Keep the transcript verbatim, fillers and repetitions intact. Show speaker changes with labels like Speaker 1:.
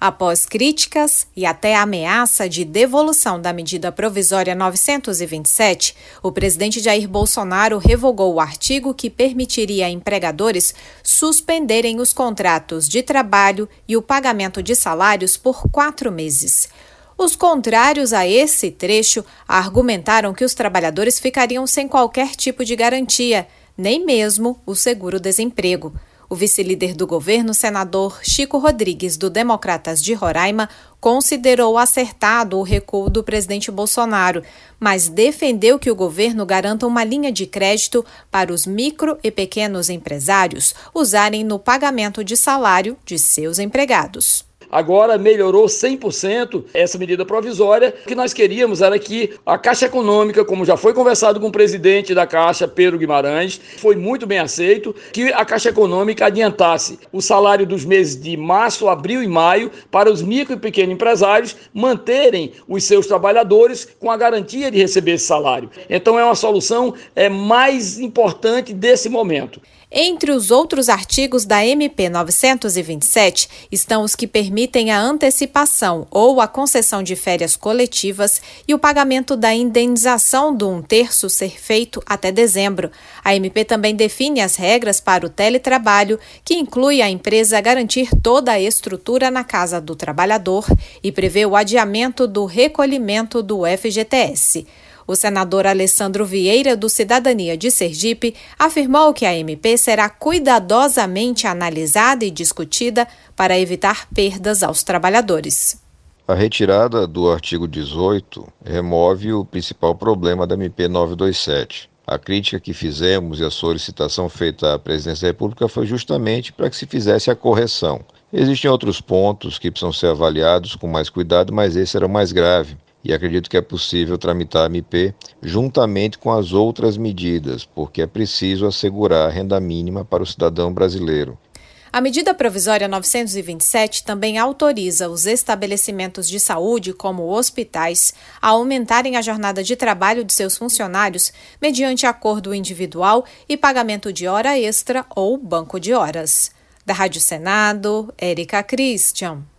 Speaker 1: Após críticas e até ameaça de devolução da medida provisória novecentos e vinte e sete, o presidente Jair Bolsonaro revogou o artigo que permitiria a empregadores suspenderem os contratos de trabalho e o pagamento de salários por quatro meses. Os contrários a esse trecho argumentaram que os trabalhadores ficariam sem qualquer tipo de garantia, nem mesmo o seguro-desemprego. O vice-líder do governo, senador Chico Rodrigues, do Democratas de Roraima, considerou acertado o recuo do presidente Bolsonaro, mas defendeu que o governo garanta uma linha de crédito para os micro e pequenos empresários usarem no pagamento de salário de seus empregados.
Speaker 2: Agora melhorou cem por cento essa medida provisória. O que nós queríamos era que a Caixa Econômica, como já foi conversado com o presidente da Caixa, Pedro Guimarães, foi muito bem aceito, que a Caixa Econômica adiantasse o salário dos meses de março, abril e maio para os micro e pequenos empresários manterem os seus trabalhadores com a garantia de receber esse salário. Então é uma solução é, mais importante desse momento.
Speaker 1: Entre os outros artigos da M P novecentos e vinte e sete estão os que permitem a antecipação ou a concessão de férias coletivas e o pagamento da indenização do um terço ser feito até dezembro. A M P também define as regras para o teletrabalho, que inclui a empresa garantir toda a estrutura na casa do trabalhador e prevê o adiamento do recolhimento do F G T S. O senador Alessandro Vieira, do Cidadania de Sergipe, afirmou que a M P será cuidadosamente analisada e discutida para evitar perdas aos trabalhadores.
Speaker 3: A retirada do artigo dezoito remove o principal problema da M P novecentos e vinte e sete. A crítica que fizemos e a solicitação feita à Presidência da República foi justamente para que se fizesse a correção. Existem outros pontos que precisam ser avaliados com mais cuidado, mas esse era o mais grave. E acredito que é possível tramitar a M P juntamente com as outras medidas, porque é preciso assegurar a renda mínima para o cidadão brasileiro.
Speaker 1: A medida provisória novecentos e vinte e sete também autoriza os estabelecimentos de saúde, como hospitais, a aumentarem a jornada de trabalho de seus funcionários mediante acordo individual e pagamento de hora extra ou banco de horas. Da Rádio Senado, Érica Christian.